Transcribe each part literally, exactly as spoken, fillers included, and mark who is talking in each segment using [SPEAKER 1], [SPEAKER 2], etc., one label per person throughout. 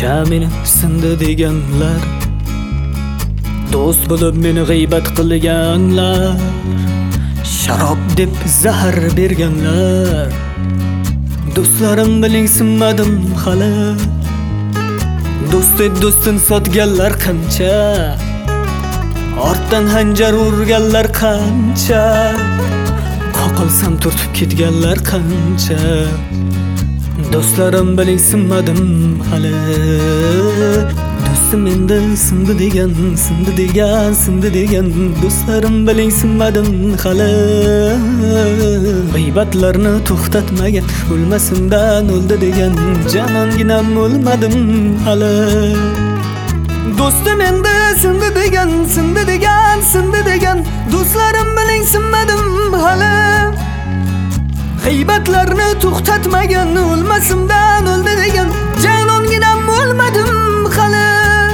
[SPEAKER 1] meni sindi deganlar, do'st bo'lib meni g'iybat qilganlar, sharob deb zahar berganlar. Do'stlarim biling sinmadim hali, do'stdek do'stin sotganlar qancha, ortdan hanjar urganlar qancha, qoqilsam turtib ketganlar qancha. Do'stlarim biling sinmadim hali, do'stim endi sindi degan, sindi degan, sindi degan. Do'stlarim biling sinmadim hali, g'iybatlarni to'xtatmagan, o'lmasimdan o'ldi degan jononginam o'lmadim hali. Do'stim endi sindi degan, sindi degan, sindi degan. Do'stlarim biling sinmadim hali, g'iybatlarni to'xtatmagan, o'lmasimdan o'ldi degan jononginam o'lmadim hali.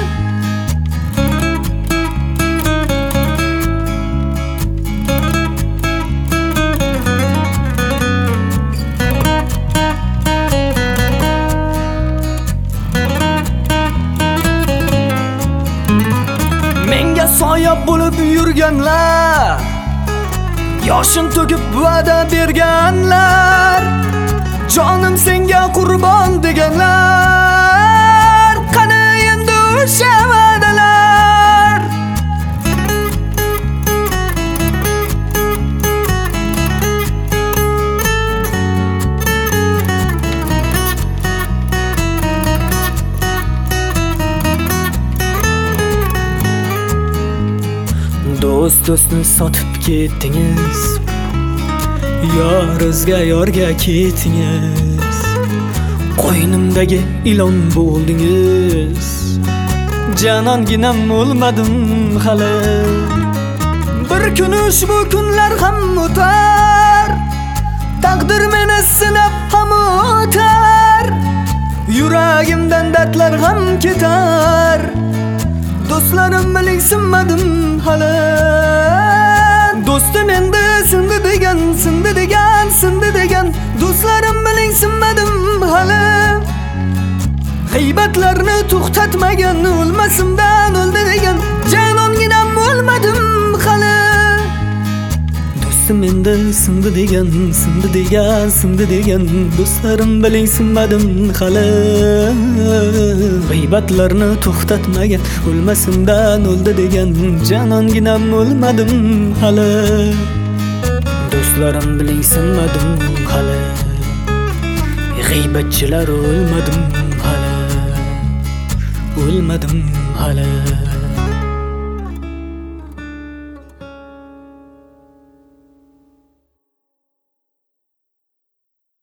[SPEAKER 1] Menga soya bo'lib yurganlar, yoshin to'kib va'da berganlar, jonim senga qurbon deganlar, qani endi o'sha va'dalar? Do'st do'stni sotib ketdingiz, yorizga yorga ketdingiz, qo'ynimdagi ilon bo'ldingiz, jononginam o'lmadim hali. Bir kun ushbu kunlar ham o'tar, taqdir meni sinab ham o'tar, yuragimdan dardlar ham ketar. Do'stlarim biling sinmadim hali, do'stim endi sindi degan, sindi degan, sindi degan. Do'stlarim biling sinmadim hali, g'iybatlarni to'xtatmagan, o'lmasimdan o'ldi degan jononginam o'lmadim hali. Do'stim endi sindi degan, sindi degan, sindi degan. Do'stlarim biling sinmadim hali, g'iybatlarni to'xtatmagan, o'lmasimdan o'ldi degan jononginam o'lmadim hali. Do'stlarim biling sinmadim hali, g'iybatchilar o'lmadim hali, o'lmadim hali.